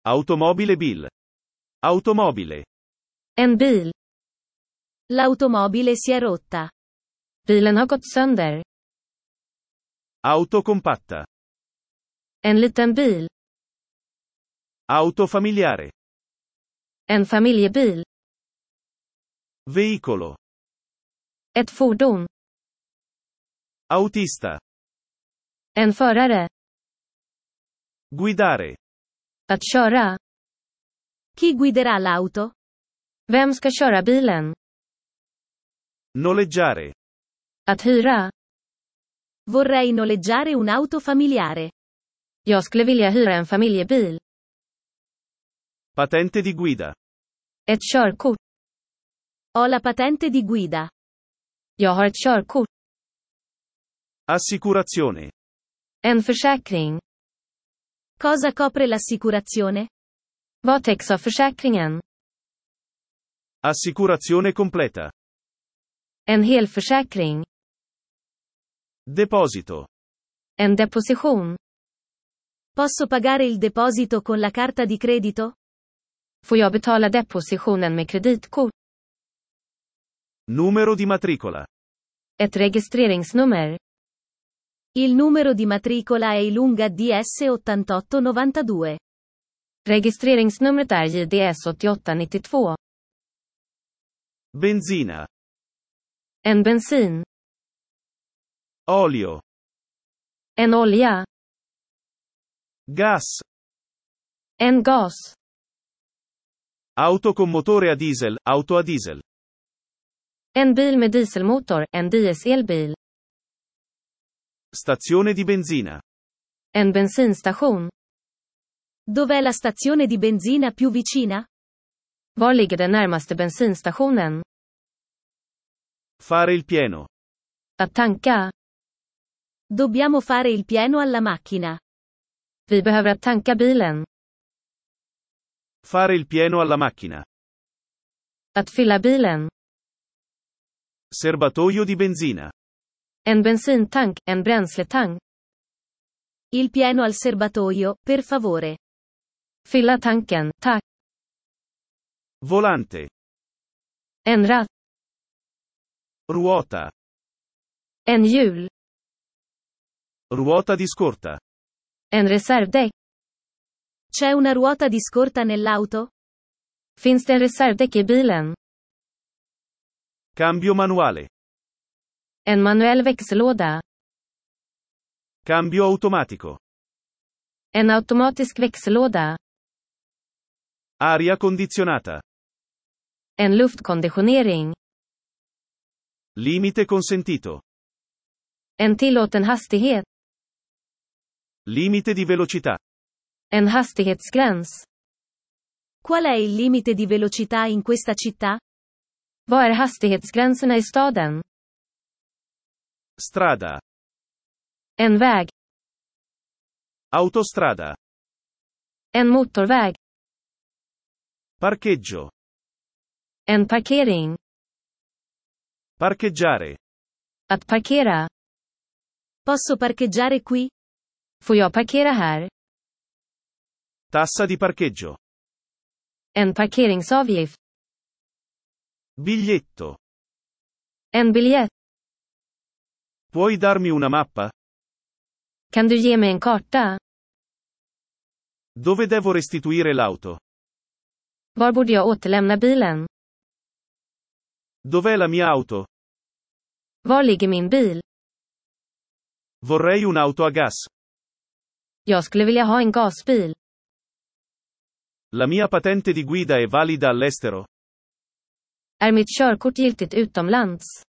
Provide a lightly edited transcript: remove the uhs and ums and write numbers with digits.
Automobile bil. Automobile. En bil. L'automobile si è rotta. Bilen har gått sönder. Auto compatta. En liten bil. Auto familiare. En familjebil. Veicolo. Ett fordon. Autista. En förare. Guidare. Att köra. Chi guiderà l'auto? Vem ska köra bilen? Noleggiare. Att hyra. Vorrei noleggiare un'auto familiare. Jag skulle vilja hyra en familjebil. Patente di guida. Ett körkort. Ho la patente di guida. Jag har ett körkort. Assicurazione. En försäkring. Cosa copre l'assicurazione? Vad täcks av försäkringen? Assicurazione completa. En hel försäkring. Deposito. En deposition. Posso pagare il deposito con la carta di credito? Får jag betala depositionen med kreditkort? Numero di matricola. Ett registreringsnummer. Il numero di matricola è Ilunga DS 8892. Registreringsnumret är JDS 8892. Benzina. En bensin. Olio. En olja. Gas. En gas. Auto con motore a diesel, auto a diesel. En bil med dieselmotor, en dieselbil. Stazione di benzina. En bensinstation. Dov'è la stazione di benzina più vicina? Var ligger den närmaste bensinstationen? Fare il pieno. Att tanka. Dobbiamo fare il pieno alla macchina. Vi behöver att tanka bilen. Fare il pieno alla macchina. Att fylla bilen. Serbatoio di benzina. En bensintank, en bränsletank. Il pieno al serbatoio, per favore. Fylla tanken, tack. Volante. En ratt. Ruota. En hjul. Ruota di scorta. En reservdäck. C'è una ruota di scorta nell'auto? Finns det en reservdäck i bilen? Cambio manuale. En manuell växellåda. Cambio automatico. En automatisk växellåda. Aria condizionata. En luftkonditionering. Limite consentito. En tillåten hastighet. Limite di velocità. En hastighetsgräns. Qual è il limite di velocità in questa città? Vad är hastighetsgränserna i staden? Strada. En väg. Autostrada. En motorväg. Parcheggio. En parkering. Parcheggiare. Att parkera. Posso parcheggiare qui? Får jag parkera här? Tassa di parcheggio. En parkeringsavgift. Biglietto. En biljett. Puoi darmi una mappa? Kan du ge mig en karta? Dove devo restituire l'auto? Var borde jag återlämna bilen? Dov'è la mia auto? Var ligger min bil? Vorrei un'auto a gas. Jag skulle vilja ha en gasbil. La mia patente di guida è valida all'estero? Är mitt körkort giltigt utomlands?